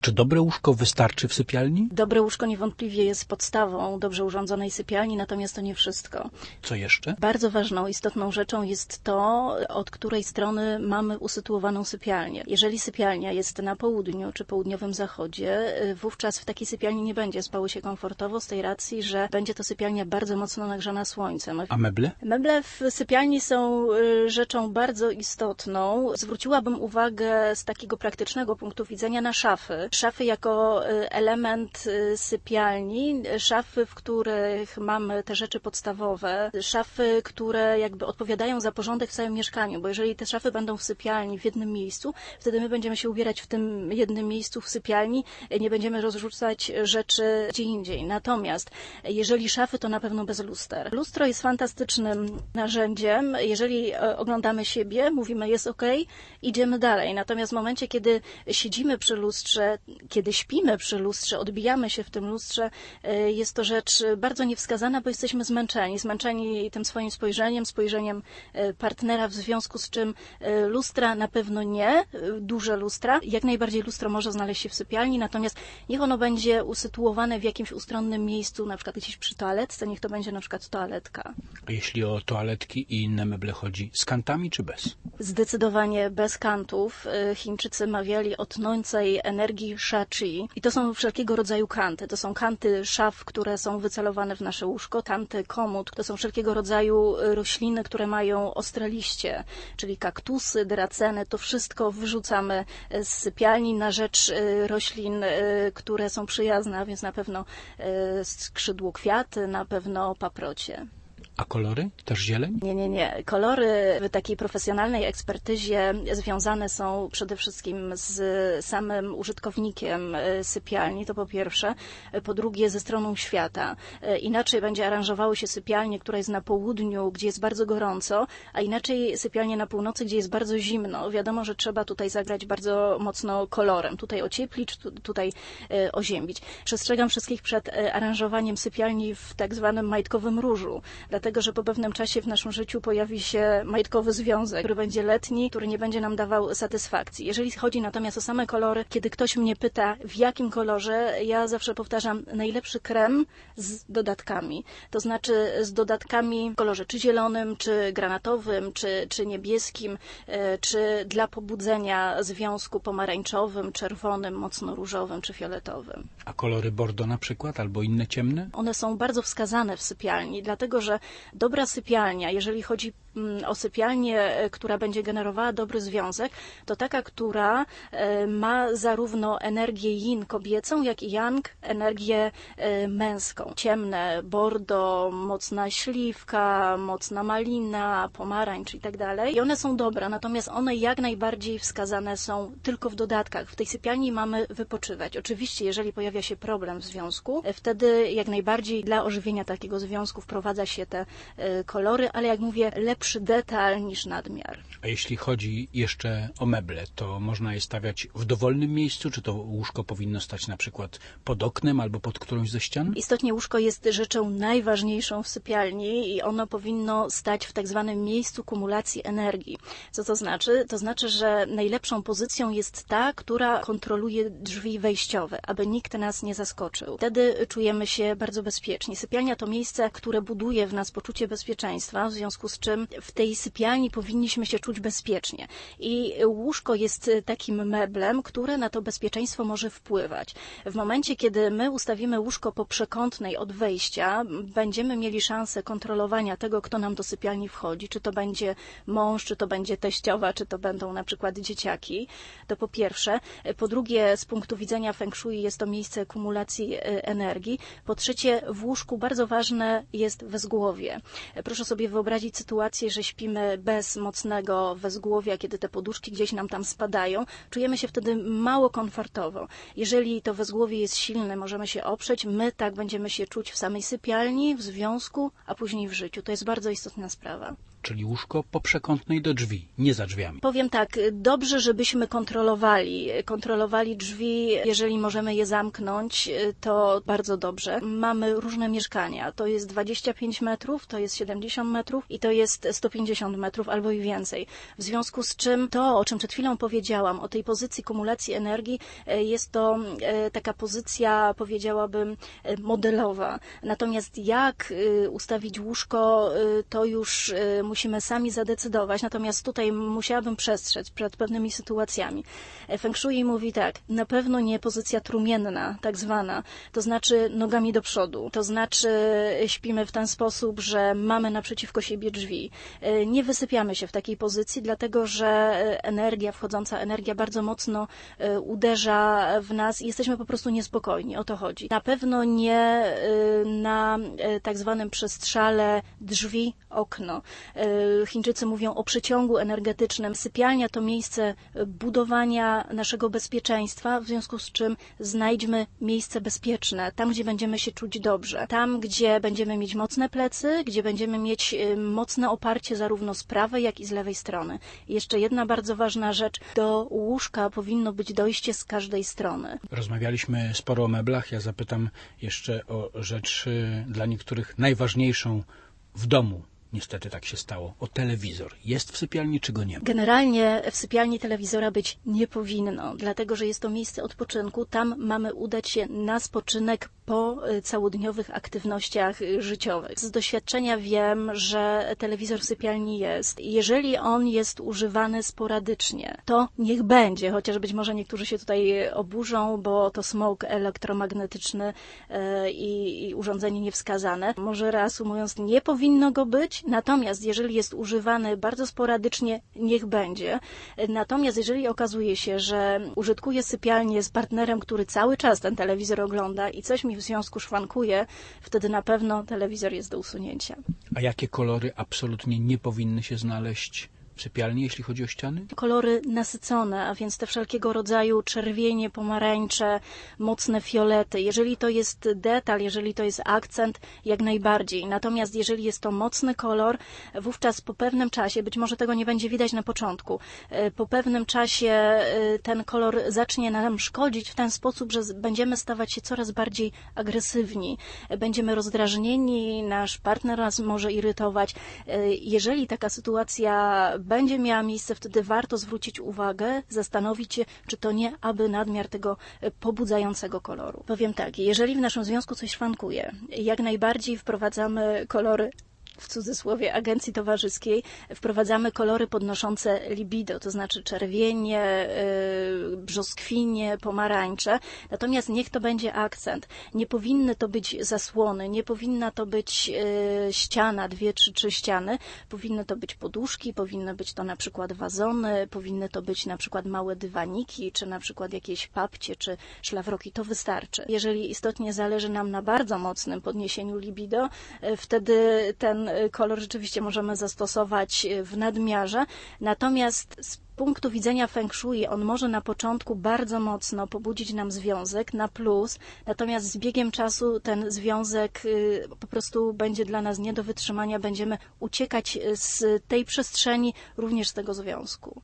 Czy dobre łóżko wystarczy w sypialni? Dobre łóżko niewątpliwie jest podstawą dobrze urządzonej sypialni, natomiast to nie wszystko. Co jeszcze? Bardzo ważną, istotną rzeczą jest to, od której strony mamy usytuowaną sypialnię. Jeżeli sypialnia jest na południu czy południowym zachodzie, wówczas w takiej sypialni nie będzie spało się komfortowo z tej racji, że będzie to sypialnia bardzo mocno nagrzana słońcem. A meble? Meble w sypialni są rzeczą bardzo istotną. Zwróciłabym uwagę z takiego praktycznego punktu widzenia na szafy. Szafy jako element sypialni, szafy, w których mamy te rzeczy podstawowe, szafy, które jakby odpowiadają za porządek w całym mieszkaniu, bo jeżeli te szafy będą w sypialni w jednym miejscu, wtedy my będziemy się ubierać w tym jednym miejscu w sypialni, nie będziemy rozrzucać rzeczy gdzie indziej. Natomiast jeżeli szafy, to na pewno bez luster. Lustro jest fantastycznym narzędziem. Jeżeli oglądamy siebie, mówimy jest ok, idziemy dalej. Natomiast w momencie, kiedy siedzimy przy lustrze, kiedy śpimy przy lustrze, odbijamy się w tym lustrze, jest to rzecz bardzo niewskazana, bo jesteśmy zmęczeni tym swoim spojrzeniem partnera, w związku z czym lustra na pewno nie, duże lustra. Jak najbardziej lustro może znaleźć się w sypialni, natomiast niech ono będzie usytuowane w jakimś ustronnym miejscu, na przykład gdzieś przy toaletce, niech to będzie na przykład toaletka. A jeśli o toaletki i inne meble chodzi, z kantami czy bez? Zdecydowanie bez kantów. Chińczycy mawiali o tnącej energii Sha-Chi i to są wszelkiego rodzaju kanty. To są kanty szaf, które są wycelowane w nasze łóżko, kanty komód, to są wszelkiego rodzaju rośliny, które mają ostre liście, czyli kaktusy, draceny, to wszystko wyrzucamy z sypialni na rzecz roślin, które są przyjazne, a więc na pewno skrzydłokwiaty, na pewno paprocie. A kolory? Też zieleń? Nie. Kolory w takiej profesjonalnej ekspertyzie związane są przede wszystkim z samym użytkownikiem sypialni, to po pierwsze. Po drugie ze stroną świata. Inaczej będzie aranżowały się sypialnie, która jest na południu, gdzie jest bardzo gorąco, a inaczej sypialnie na północy, gdzie jest bardzo zimno. Wiadomo, że trzeba tutaj zagrać bardzo mocno kolorem. Tutaj ocieplić, tutaj oziębić. Przestrzegam wszystkich przed aranżowaniem sypialni w tak zwanym majtkowym różu. Dlatego, że po pewnym czasie w naszym życiu pojawi się majtkowy związek, który będzie letni, który nie będzie nam dawał satysfakcji. Jeżeli chodzi natomiast o same kolory, kiedy ktoś mnie pyta, w jakim kolorze, ja zawsze powtarzam, najlepszy krem z dodatkami. To znaczy z dodatkami w kolorze czy zielonym, czy granatowym, czy niebieskim, czy dla pobudzenia związku pomarańczowym, czerwonym, mocno różowym, czy fioletowym. A kolory bordo na przykład, albo inne ciemne? One są bardzo wskazane w sypialni, dlatego że dobra sypialnia, jeżeli chodzi o sypialnię, która będzie generowała dobry związek, to taka, która ma zarówno energię yin kobiecą, jak i yang energię męską. Ciemne, bordo, mocna śliwka, mocna malina, pomarańcz i tak dalej. I one są dobre, natomiast one jak najbardziej wskazane są tylko w dodatkach. W tej sypialni mamy wypoczywać. Oczywiście, jeżeli pojawia się problem w związku, wtedy jak najbardziej dla ożywienia takiego związku wprowadza się te kolory, ale jak mówię, lepszy detal niż nadmiar. A jeśli chodzi jeszcze o meble, to można je stawiać w dowolnym miejscu? Czy to łóżko powinno stać na przykład pod oknem albo pod którąś ze ścian? Istotnie łóżko jest rzeczą najważniejszą w sypialni i ono powinno stać w tak zwanym miejscu kumulacji energii. Co to znaczy? To znaczy, że najlepszą pozycją jest ta, która kontroluje drzwi wejściowe, aby nikt nas nie zaskoczył. Wtedy czujemy się bardzo bezpiecznie. Sypialnia to miejsce, które buduje w nas poczucie bezpieczeństwa, w związku z czym w tej sypialni powinniśmy się czuć bezpiecznie. I łóżko jest takim meblem, które na to bezpieczeństwo może wpływać. W momencie, kiedy my ustawimy łóżko po przekątnej od wejścia, będziemy mieli szansę kontrolowania tego, kto nam do sypialni wchodzi, czy to będzie mąż, czy to będzie teściowa, czy to będą na przykład dzieciaki. To po pierwsze. Po drugie, z punktu widzenia feng shui jest to miejsce kumulacji energii. Po trzecie, w łóżku bardzo ważne jest wezgłowie. Proszę sobie wyobrazić sytuację, że śpimy bez mocnego wezgłowia, kiedy te poduszki gdzieś nam tam spadają, czujemy się wtedy mało komfortowo. Jeżeli to wezgłowie jest silne, możemy się oprzeć, my tak będziemy się czuć w samej sypialni, w związku, a później w życiu. To jest bardzo istotna sprawa. czyli łóżko po przekątnej do drzwi, nie za drzwiami. Powiem tak, dobrze, żebyśmy kontrolowali drzwi, jeżeli możemy je zamknąć, to bardzo dobrze. Mamy różne mieszkania, to jest 25 metrów, to jest 70 metrów i to jest 150 metrów albo i więcej. W związku z czym to, o czym przed chwilą powiedziałam, o tej pozycji kumulacji energii, jest to taka pozycja, powiedziałabym, modelowa. Natomiast jak ustawić łóżko, to już musimy sami zadecydować. Natomiast tutaj musiałabym przestrzec przed pewnymi sytuacjami. Feng Shui mówi tak, na pewno nie pozycja trumienna, tak zwana, to znaczy nogami do przodu, to znaczy śpimy w ten sposób, że mamy naprzeciwko siebie drzwi. Nie wysypiamy się w takiej pozycji, dlatego że wchodząca energia bardzo mocno uderza w nas i jesteśmy po prostu niespokojni, o to chodzi. Na pewno nie na tak zwanym przestrzale drzwi, okno. Chińczycy mówią o przeciągu energetycznym. Sypialnia to miejsce budowania naszego bezpieczeństwa, w związku z czym znajdźmy miejsce bezpieczne, tam gdzie będziemy się czuć dobrze, tam gdzie będziemy mieć mocne plecy, gdzie będziemy mieć mocne oparcie zarówno z prawej, jak i z lewej strony. I jeszcze jedna bardzo ważna rzecz, do łóżka powinno być dojście z każdej strony. Rozmawialiśmy sporo o meblach, ja zapytam jeszcze o rzecz dla niektórych najważniejszą w domu. Niestety tak się stało. O telewizor. Jest w sypialni, czy go nie ma? Generalnie w sypialni telewizora być nie powinno, dlatego że jest to miejsce odpoczynku. Tam mamy udać się na spoczynek po całodniowych aktywnościach życiowych. Z doświadczenia wiem, że telewizor w sypialni jest. Jeżeli on jest używany sporadycznie, to niech będzie, chociaż być może niektórzy się tutaj oburzą, bo to smog elektromagnetyczny i urządzenie niewskazane. Może reasumując, nie powinno go być, natomiast jeżeli jest używany bardzo sporadycznie, niech będzie. Natomiast jeżeli okazuje się, że użytkuję sypialnię z partnerem, który cały czas ten telewizor ogląda i coś mi w związku szwankuje, wtedy na pewno telewizor jest do usunięcia. A jakie kolory absolutnie nie powinny się znaleźć w sypialni, jeśli chodzi o ściany? Kolory nasycone, a więc te wszelkiego rodzaju czerwienie, pomarańcze, mocne fiolety. Jeżeli to jest detal, jeżeli to jest akcent, jak najbardziej. Natomiast jeżeli jest to mocny kolor, wówczas po pewnym czasie, być może tego nie będzie widać na początku, po pewnym czasie ten kolor zacznie nam szkodzić w ten sposób, że będziemy stawać się coraz bardziej agresywni. Będziemy rozdrażnieni, nasz partner nas może irytować. Jeżeli taka sytuacja będzie miała miejsce, wtedy warto zwrócić uwagę, zastanowić się, czy to nie aby nadmiar tego pobudzającego koloru. Powiem tak, jeżeli w naszym związku coś szwankuje, jak najbardziej wprowadzamy kolory, w cudzysłowie, agencji towarzyskiej, wprowadzamy kolory podnoszące libido, to znaczy czerwienie, brzoskwinie, pomarańcze. Natomiast niech to będzie akcent. Nie powinny to być zasłony, nie powinna to być ściana, 2 czy 3 ściany. Powinny to być poduszki, powinny być to na przykład wazony, powinny to być na przykład małe dywaniki, czy na przykład jakieś papcie, czy szlafroki. To wystarczy. Jeżeli istotnie zależy nam na bardzo mocnym podniesieniu libido, wtedy ten kolor rzeczywiście możemy zastosować w nadmiarze, natomiast z punktu widzenia Feng Shui on może na początku bardzo mocno pobudzić nam związek na plus, natomiast z biegiem czasu ten związek po prostu będzie dla nas nie do wytrzymania, będziemy uciekać z tej przestrzeni, również z tego związku.